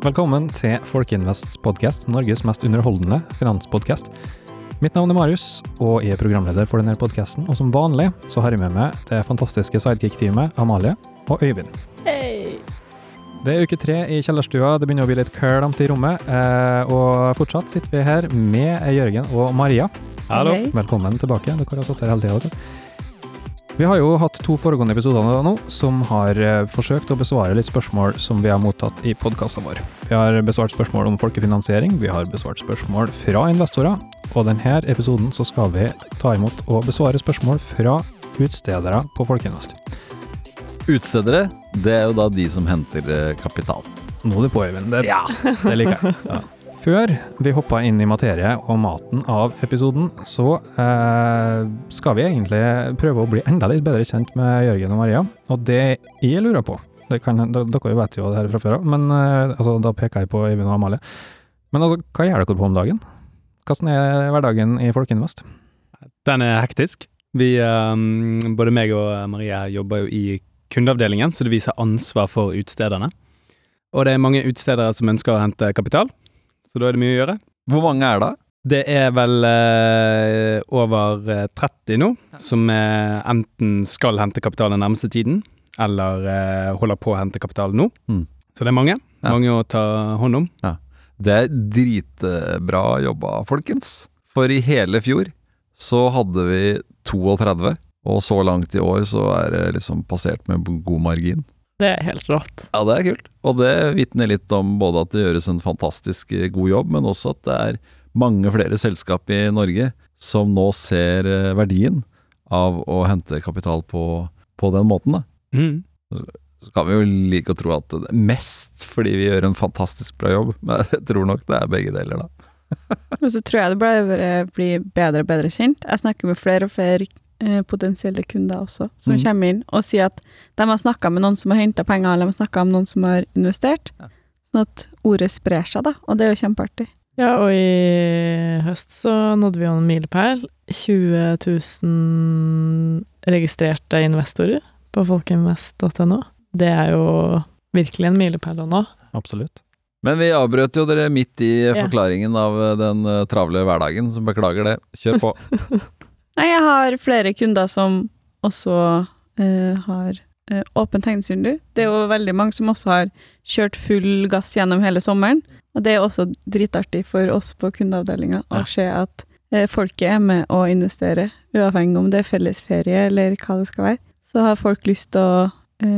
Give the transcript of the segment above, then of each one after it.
Velkommen til Folkeinvests podcast, Norges mest underholdende finanspodcast. Mitt navn er Marius, og jeg er programleder for denne podcasten, og som vanlig så har jeg med meg det fantastiske sidekick-teamet Amalie og Øyvind. Hei! Det er uke 3 i kjellerstua, det begynner å bli litt kølamt i rommet, og fortsatt sitter vi her med Jørgen og Maria. Hallo. Velkommen tilbake, dere har satt her hele tiden. Vi har jo hatt 2 foregående episoder nå, som har forsøkt å besvare litt spørsmål som vi har mottatt i podcasten vår. Vi har besvart spørsmål om folkefinansiering, vi har besvart spørsmål fra investorer, og denne episoden så skal vi ta imot og besvare spørsmål fra utstedere på Folkeinvest. Utstedere, det er jo da de som henter kapital. Nå er du på, Øyvind. Det liker jeg. Ja. Før vi hopper inn i materie og maten av episoden, så skal vi egentlig prøve å bli enda litt bedre kjent med Jørgen og Maria. Og det jeg lurer på, dere vet jo det her fra før, men da peker jeg på Øyvind og Amalie. Men hva gjør dere på om dagen? Hvordan er hverdagen i Folkeinvest? Den er hektisk. Både meg og Maria jobber jo i kundeavdelingen, så det viser ansvar for utstederne. Og det er mange utstedere som ønsker å hente kapital, så da er det mye å gjøre. Hvor mange er det? Det er vel over 30 nå, som enten skal hente kapital den nærmeste tiden, eller holder på å hente kapital nå. Så det er mange å ta hånd om. Ja. Det er dritbra jobba, folkens. For i hele fjor så hadde vi 32, og så langt i år så er det liksom passert med god margin. Det er helt rått. Ja, det er kult. Og det vitner litt om både at det gjøres en fantastisk god jobb, men også at det er mange flere selskap i Norge som nå ser verdien av å hente kapital på den måten. Da. Så kan vi jo like å tro at det er mest fordi vi gjør en fantastisk bra jobb, men jeg tror nok det er begge deler da. Og så tror jeg det bare blir bedre og bedre kjent. Jeg snakker med flere og flere potensielle kunder også, som kommer inn og sier at de har snakket med noen som har hentet penger, eller de har snakket med noen som har investert, sånn at ordet sprer seg da, og det er jo kjempeartig. Ja, og i høst så nådde vi jo en milepæl, 20 000 registrerte investorer på folkeinvest.no. Det er jo virkelig en milepæl nå. Absolutt. Men vi avbrøt jo dere midt i forklaringen av den travle hverdagen, så beklager det. Kjør på. Nei, jeg har flere kunder som også har åpen tegningsvindu. Det er jo veldig mange som også har kjørt full gass gjennom hele sommeren, og det er også dritartig for oss på kundeavdelingen å se at folket er med å investere, uavhengig om det er fellesferie eller hva det skal være. Så har folk lyst til å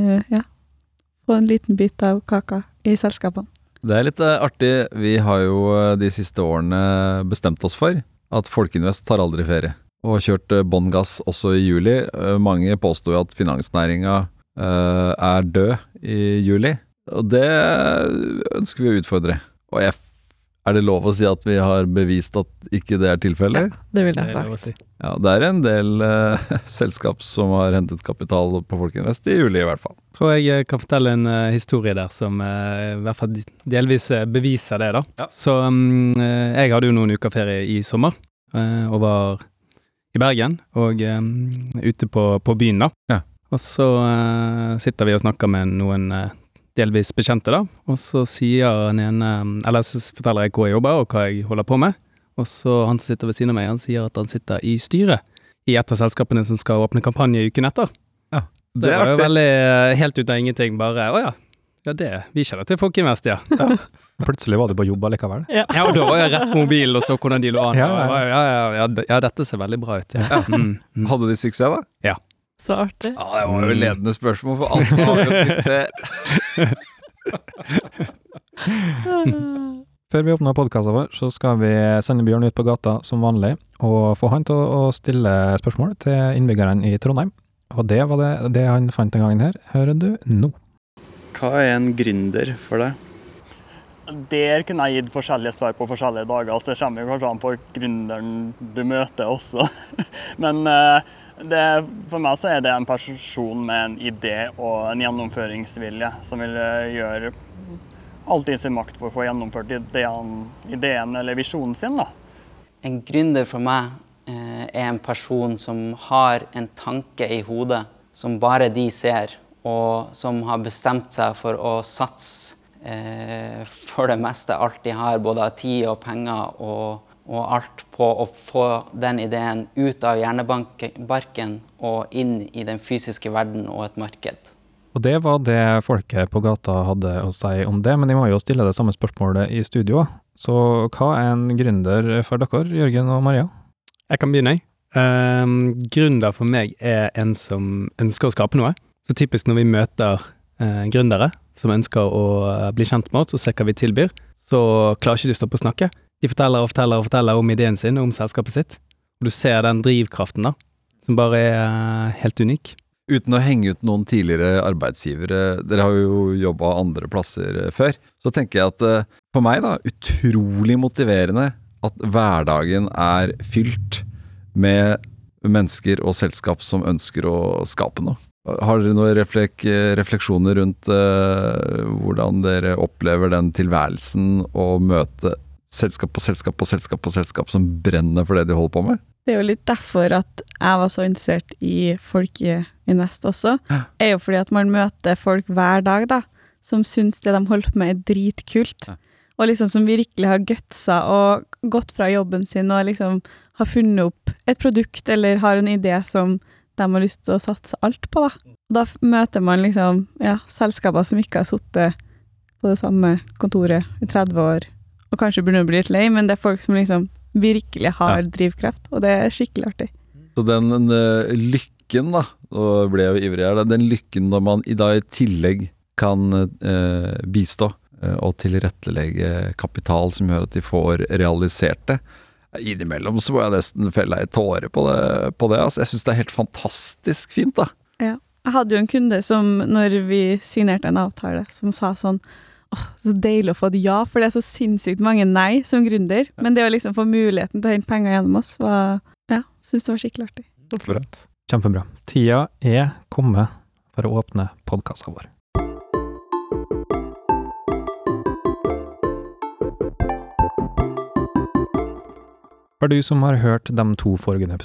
få en liten bit av kaka i selskapene. Det er litt artig. Vi har jo de siste årene bestemt oss for at Folkeinvest tar aldri ferie. Og kjørt båndgass også i juli. Mange påstår jo at finansnæringen er død i juli. Og det ønsker vi å utfordre. Og er det lov å si at vi har bevist at ikke det er tilfellet? Ja, det vil jeg sagt. Ja, det er en del selskap som har hentet kapital på Folkeinvest i juli i hvert fall. Tror jeg kan fortelle en historie der som i hvert fall delvis beviser det da. Ja. Så jeg hadde jo noen uker ferie i sommer, og var i Bergen, og ute på byen da. Ja. Og så sitter vi og snakker med noen delvis bekjente da, og så sier så forteller jeg hvor jeg jobber og hva jeg holder på med, og så han som sitter ved siden av meg, han sier at han sitter i styret i et av selskapene som skal åpne kampanje uken etter. Ja, det var jo veldig helt ut av ingenting, bare, vi kjenner til Folkeinvest, ja. Plutselig var du på jobb likevel. Ja, og da var jeg rett mobil og så hvordan de lå an. Ja, dette ser veldig bra ut. Ja. Hadde de suksess da? Ja. Så artig. Ja, det var jo ledende spørsmål for alle har jo suksess. Før vi åpner podcasten vår, så skal vi sende Bjørn ut på gata som vanlig, og få han til å stille spørsmål til innbyggeren i Trondheim. Og det var det han fant den gangen her. Hører du nå? Hva er en gründer for deg? Der kunne jeg gitt forskjellige svar på forskjellige dager, så det kommer jo kanskje an på gründeren du møter også. Men for meg så er det en person med en idé og en gjennomføringsvilje som vil gjøre alt i sin makt for å få gjennomført ideen eller visjonen sin. Da. En gründer for meg er en person som har en tanke i hodet som bare de ser, og som har bestemt seg for å satse for det meste alt de har, både av tid og penger og alt på å få den ideen ut av hjernebarken og inn i den fysiske verden og et marked. Og det var det folket på gata hadde å si om det, men de må jo stille det samme spørsmålet i studio. Så hva en gründer for dere, Jørgen og Maria? Jeg kan begynne. Gründer for meg en som ønsker å skape noe. Så typisk når vi møter gründere som ønsker å bli kjent med oss og se hva vi tilbyr, så klarer ikke de å stoppe å snakke. De forteller om ideen sin og om selskapet sitt. Og du ser den drivkraften da, som bare helt unik. Uten å henge ut noen tidligere arbeidsgivere, dere har jo jobbet andre plasser før, så tenker jeg at for meg da, utrolig motiverende at hverdagen fylt med mennesker og selskap som ønsker å skape noe. Har dere noen refleksjoner rundt hvordan dere opplever den tilværelsen og møte selskap på selskap som brenner for det de holder på med? Det jo litt derfor at jeg var så interessert i Folkeinvest også. Jo fordi at man møter folk hver dag da, som synes det de holder på med dritkult. Og liksom som virkelig har gutsa og gått fra jobben sin og liksom har funnet opp et produkt eller har en idé som de har lyst til å satse alt på da. Da møter man liksom, selskaper som ikke har suttet på det samme kontoret i 30 år, og kanskje begynner å bli litt lei, men det folk som liksom virkelig har drivkraft, og det skikkelig artig. Så den lykken da, og ble jo ivrig her, den lykken når man i dag i tillegg kan bistå og tilrettelegge kapital som gjør at de får realisert det. Innimellom så må jeg nesten felle ei tåre på det. Altså, jeg synes det helt fantastisk fint da. Ja, jeg hadde jo en kunde som, når vi signerte en avtale, som sa sånn, så deilig å få et ja, for det så sinnssykt mange nei som gründer, men det å liksom få muligheten til å hente penger gjennom oss, synes det var skikkelig artig. Bra. Kjempebra. Tida kommet for å åpne podcasten vår. For du som har hørt de 2 foregående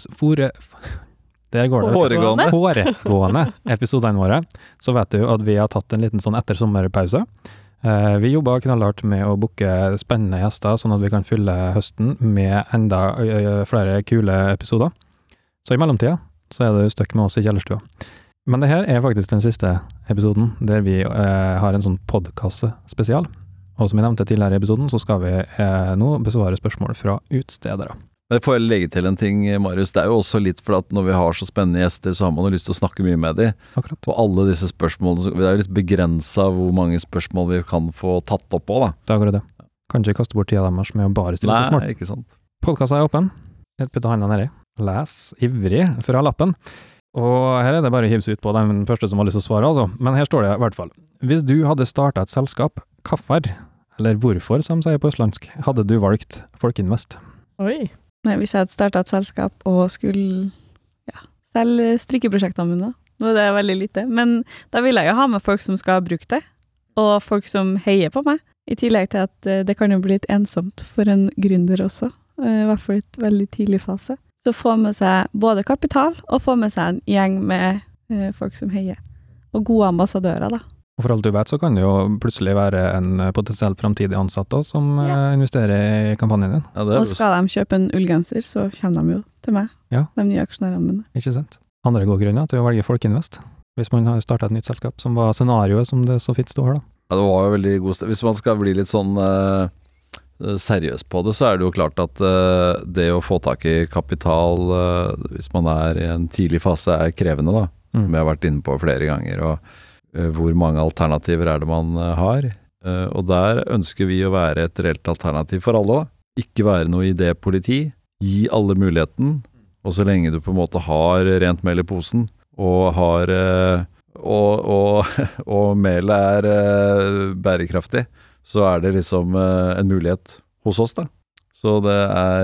episodene våre, så vet du at vi har tatt en liten sånn etter sommerpause. Vi jobber knallhardt med å booke spennende gjester, sånn at vi kan fylle høsten med enda flere kule episoder. Så i mellomtida så det støkk med oss i kjellerstua. Men det her faktisk den siste episoden, der vi har en sånn podcast spesial. Og som jeg nevnte tidligere i episoden, så skal vi nå besvare spørsmål fra utstedere. Men får jeg legge til en ting, Marius, det jo også litt for at når vi har så spennende gjester, så har man jo lyst til å snakke mye med dem. Akkurat. Og alle disse spørsmålene, det litt begrenset hvor mange spørsmål vi kan få tatt opp på da. Det akkurat det. Kan ikke kaste bort tida deres med å bare stille spørsmål. Nei, ikke sant. Podcasten åpen. Et putte hånda nedi. Les ivrig fra lappen. Og her det bare å hive seg ut på den første som har lyst til å svare, altså. Men her står det i hvert fall. Hvis du hadde startet et selskap, hvorfor, eller hvorfor, som sier på østlandsk, hadde du valgt Folkeinvest? Oi. Nei, hvis jeg hadde startet et selskap og skulle selge strikkeprosjektene mine, nå det veldig lite, men da vil jeg jo ha med folk som skal bruke det, og folk som heier på meg, i tillegg til at det kan jo bli litt ensomt for en gründer også, i hvert fall i et veldig tidlig fase. Så få med seg både kapital, og få med seg en gjeng med folk som heier, og gode ambassadører da. Og for alt du vet, så kan det jo plutselig være en potensielt fremtidig ansatt også, som investerer i kampanjen din. Ja, og skal de kjøpe en ullgenser, så kommer de jo til meg, de nye aksjonærene mine. Ikke sant? Andre gode grunner til å velge Folkeinvest, hvis man har startet et nytt selskap, som var scenarioet som det så fint står her da. Ja, det var jo veldig god sted. Hvis man skal bli litt sånn seriøs på det, så det jo klart at det å få tak i kapital, hvis man i en tidlig fase, krevende da, som jeg har vært inne på flere ganger, og hvor mange alternativer det man har. Og der ønsker vi å være et reelt alternativ for alle. Ikke være noe idépoliti. Gi alle muligheten. Og så lenge du på en måte har rent mel i posen, og har og melet bærekraftig, så det liksom en mulighet hos oss da. Så det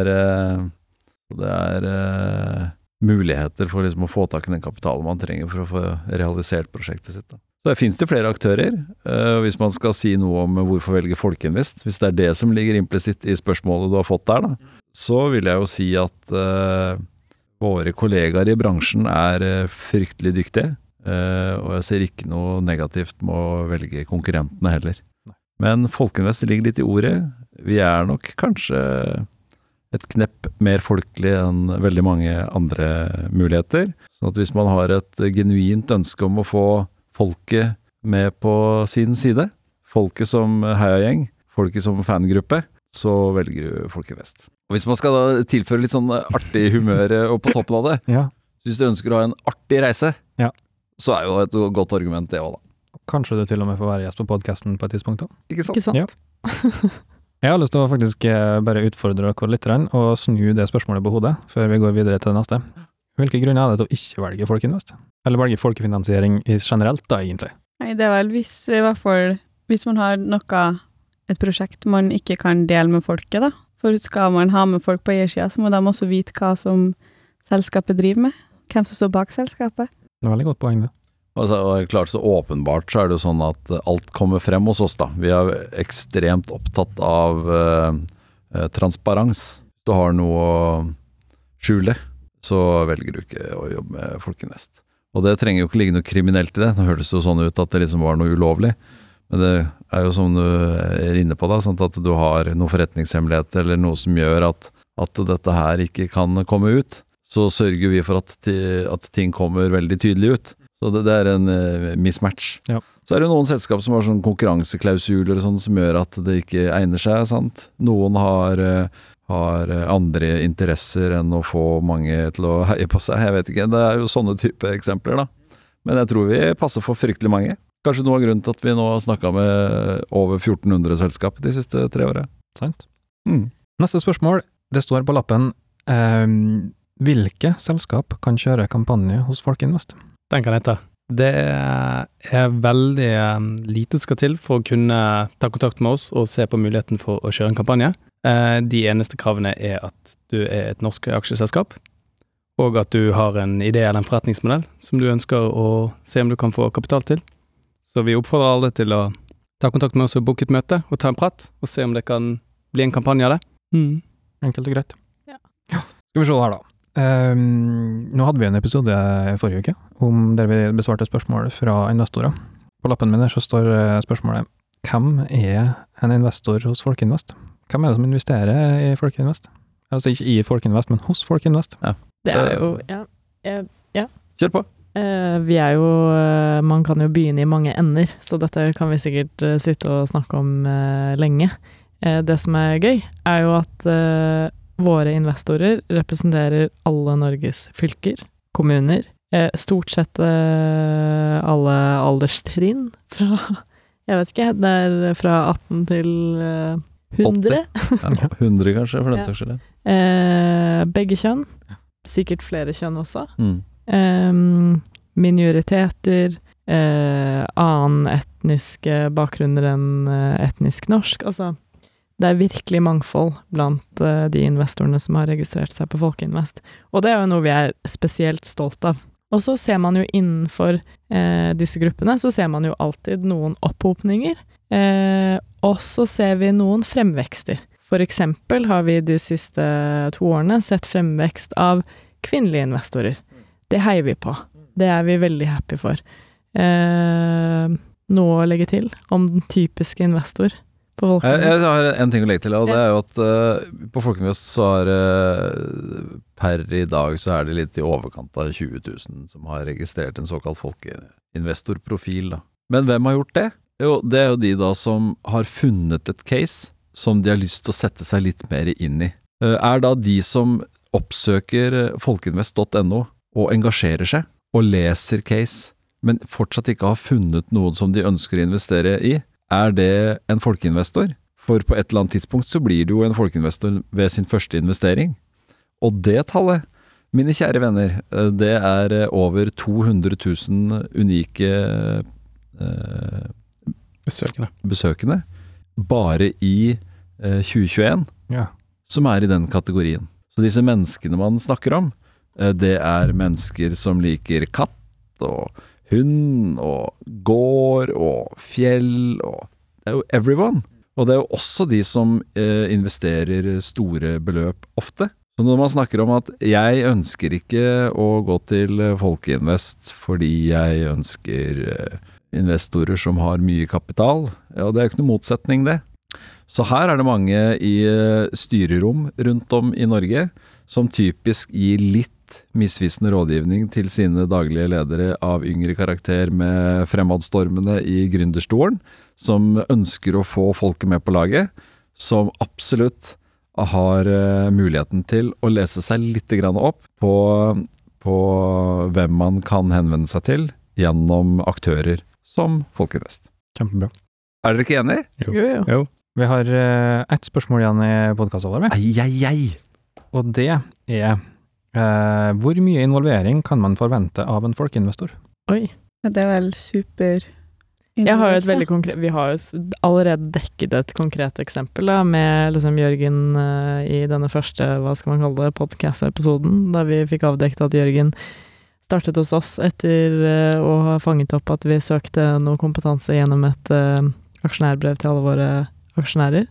muligheter for liksom å få tak i den kapitalen man trenger for å få realisert prosjektet sitt da. Så det finnes det flere aktører. Hvis man skal si noe om hvorfor velge Folkeinvest, hvis det det som ligger implisitt i spørsmålet du har fått der da, så vil jeg jo si at våre kollegaer i bransjen fryktelig dyktige, og jeg ser ikke noe negativt med å velge konkurrentene heller. Men Folkeinvest ligger litt i ordet. Vi nok kanskje et knepp mer folkelig enn veldig mange andre muligheter. Sånn at hvis man har et genuint ønske om å få folket med på sin side, folket som heiagjeng, folket som fangruppe, så velger du Folkeinvest. Og hvis man skal da tilføre litt sånn artig humør og på toppen av det, hvis du ønsker å ha en artig reise, så jo et godt argument det også da. Kanskje du til og med får være gjest på podcasten på et tidspunkt da. Ikke sant? Ikke sant? Ja. Jeg har lyst til å faktisk bare utfordre dere litt og snu det spørsmålet på hodet, før vi går videre til det neste. Hvilke grunner det til å ikke velge Folkeinvest? Eller velge folkefinansiering generelt da, egentlig? Nei, det vel i hvert fall hvis man har et prosjekt man ikke kan dele med folket da. For skal man ha med folk på eiersiden, så må de også vite hva som selskapet driver med. Hvem som står bak selskapet. Det veldig godt poeng det. Altså, klart så åpenbart så det jo sånn at alt kommer frem hos oss da. Vi ekstremt opptatt av transparens. Hvis du har noe å skjule, så velger du ikke å jobbe med Folkeinvest. Og det trenger jo ikke ligge noe kriminelt i det. Nå høres det jo sånn ut at det liksom var noe ulovlig. Men det jo som du inne på da, sant? At du har noen forretningshemmeligheter eller noe som gjør at dette her ikke kan komme ut. Så sørger vi for at ting kommer veldig tydelig ut. Så det en mismatch. Ja. Så det noen selskap som har sånn konkurranseklausuler og sånn som gjør at det ikke egner seg, sant? Noen har andre interesser enn å få mange til å heie på seg. Jeg vet ikke, det jo sånne type eksempler da. Men jeg tror vi passer for fryktelig mange. Kanskje noe av grunnen til at vi nå har snakket med over 1400 selskap de siste 3 årene. Sant. Neste spørsmål, det står på lappen, hvilke selskap kan kjøre kampanje hos Folkeinvest? Den kan jeg ta. Det veldig lite skal til for å kunne ta kontakt med oss og se på muligheten for å kjøre en kampanje. De eneste kravene at du et norsk aksjeselskap, og at du har en idé eller en forretningsmodell som du ønsker å se om du kan få kapital til. Så vi oppfordrer alle til å ta kontakt med oss og booke et møte og ta en prat, og se om det kan bli en kampanje av det. Enkelt og greit. Ja. Skal vi se her da. Nå hadde vi en episode forrige uke, der vi besvarte spørsmål fra investorer. På lappen min så står spørsmålet, hvem en investor hos Folkeinvest? Hvem det som investerer i Folkeinvest? Altså ikke i Folkeinvest, men hos Folkeinvest. Ja. Det jo, ja. Kjør på! Vi jo, man kan jo begynne i mange ender, så dette kan vi sikkert sitte og snakke om lenge. Det som gøy, jo at våre investorer representerer alle Norges fylker, kommuner, stort sett alle alderstrinn fra, jeg vet ikke, det fra 18 til 100. 100 kanskje, for den saks skyld. Begge kjønn, sikkert flere kjønn også. Minoriteter, annen etniske bakgrunner enn etnisk norsk, altså det virkelig mangfold blant de investorene som har registrert seg på Folkeinvest, og det jo noe vi spesielt stolt av. Og så ser man jo innenfor disse gruppene, så ser man jo alltid noen opphopninger, og så ser vi noen fremvekster. For eksempel har vi de siste 2 årene sett fremvekst av kvinnelige investorer. Det heier vi på. Det vi veldig happy for. Noe å legge til om den typiske investor på Folkeinvest? Jeg har en ting å legge til, og det jo at på Folkeinvest så per i dag så det litt i overkant av 20 000 som har registrert en såkalt folkeinvestorprofil da. Men hvem har gjort det? Jo, det jo de da som har funnet et case som de har lyst til å sette seg litt mer inn i. Da de som oppsøker folkeinvest.no og engasjerer seg og leser case, men fortsatt ikke har funnet noen som de ønsker å investere i, det en folkeinvestor? For på et eller annet tidspunkt så blir det jo en folkeinvestor ved sin første investering. Og det tallet, mine kjære venner, det over 200 000 unike besøkende bare i 2021, som i den kategorien. Så disse menneskene man snakker om, det mennesker som liker katt og hund og gård og fjell, og det jo everyone. Og det jo også de som investerer store beløp ofte. Så når man snakker om at jeg ønsker ikke å gå til Folkeinvest fordi jeg ønsker investorer som har mye kapital, og det er jo ikke noe motsetning det. Så her er det mange i styrerom rundt om i Norge som typisk gir litt misvisende rådgivning til sine daglige ledere av yngre karakter med fremadstormene i gründerstolen, som ønsker å få folket med på laget, som absolutt har muligheten til å lese seg litt grann opp på hvem man kan henvende seg til gjennom aktører som Folkinvest. Kjempebra. Er dere ikke enige? Jo. Vi har ett spørsmål igjen i podcasten vår. Og det er hvor mye involvering kan man forvente av en folkinvestor? Oi. Det er vel super... Jeg har jo et veldig vi har jo allerede dekket et konkret eksempel da, med liksom Jørgen i denne første, hva skal man kalle det, podcast-episoden, da vi fikk avdekket at Jørgen startet hos oss etter å ha fanget opp at vi søkte noe kompetanse gjennom et aksjonærbrev til alle våre aksjonærer.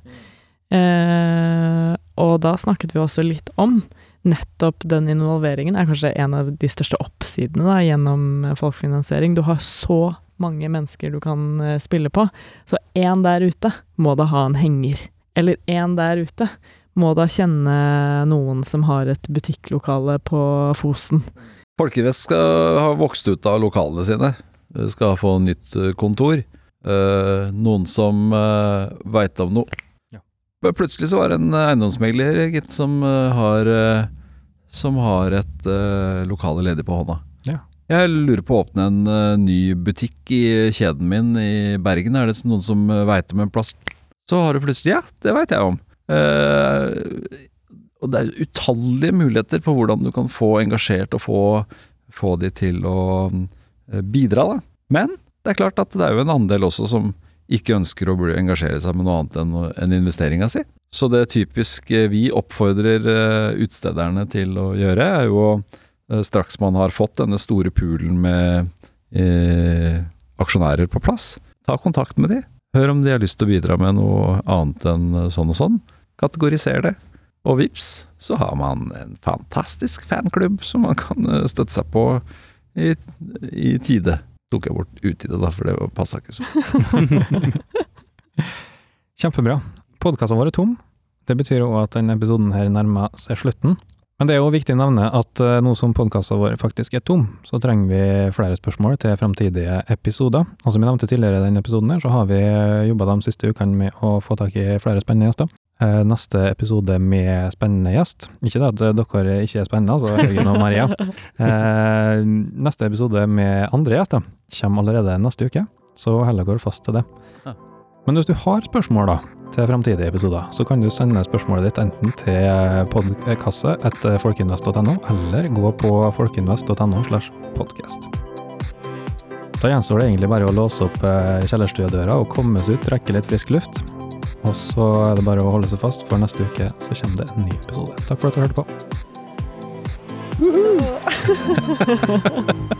Og da snakket vi også litt om nettopp den involveringen er kanskje en av de største oppsidene da, gjennom folkefinansiering. Du har så mange mennesker du kan spille på, så en der ute må da ha en henger. Eller en der ute må da kjenne noen som har et butikklokale på Fosen. Folkinvest skal ha vokst ut av lokalene sine. Skal få nytt kontor. Noen som vet om noe. Ja. Plutselig så var det en eiendomsmegler gitt, som har et lokale ledig på hånda. Ja. Jeg lurer på å åpne en ny butikk i kjeden min i Bergen. Er det noen som vet om en plass? Så har du plutselig, ja, det vet jeg om. Og det er utallige muligheter på hvordan du kan få engasjert og få de til å bidra da. Men det er klart at det er jo en andel også som ikke ønsker å engasjere seg med noe annet enn investeringen sin. Så det typisk vi oppfordrer utstederne til å gjøre er jo straks man har fått denne store poolen med aksjonærer på plass, ta kontakt med de. Hør om de har lyst til å bidra med noe annet enn sånn og sånn. Kategoriser det. Og vips, så har man en fantastisk fanklubb som man kan støtte seg på i tide. Tok jeg bort utide da, for det passet ikke så. Kjempebra. Podcasten vår er tom. Det betyr også at denne episoden her nærmer seg slutten. Men det er jo viktig å nevne at nå som podcasten vår faktisk er tom, så trenger vi flere spørsmål til fremtidige episoder. Og som jeg nevnte tidligere i denne episoden her, så har vi jobbet de siste ukene med å få tak i flere spennende gjester. Neste episode med spennende gjest. Ikke det at dere ikke er spennende, altså Jørgen og Maria. Neste episode med andre gjester kommer allerede neste uke, så heller går fast til det. Men hvis du har spørsmål da, til fremtidige episoder, så kan du sende spørsmålet ditt enten til podkasse@folkinvest.no, eller gå på folkinvest.no/podcast. Da gjenstår det egentlig bare å låse opp kjellerstuedøra og komme seg ut, trekke litt frisk luft. Og så er det bare å holde seg fast, for neste uke så kommer det en ny episode. Takk for at du hørte på.